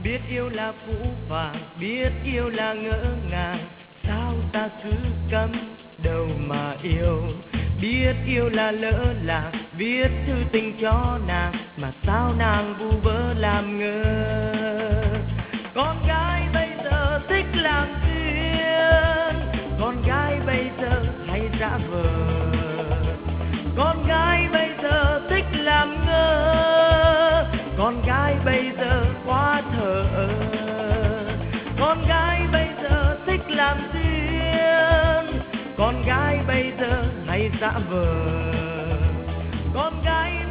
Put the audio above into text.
Biết yêu là phũ phàng, biết yêu là ngỡ ngàng, sao ta cứ cắm đầu mà yêu. Biết yêu là lỡ làng, viết thư tình cho nàng, mà sao nàng vu vơ làm ngơ. Con gái bây giờ thích làm duyên, con gái bây giờ hay giả vờ, con gái bây giờ thích làm ngơ, con gái bây giờ quá thờ ơ. Con gái bây giờ thích làm duyên, con gái bây giờ hay giả vờ, con gái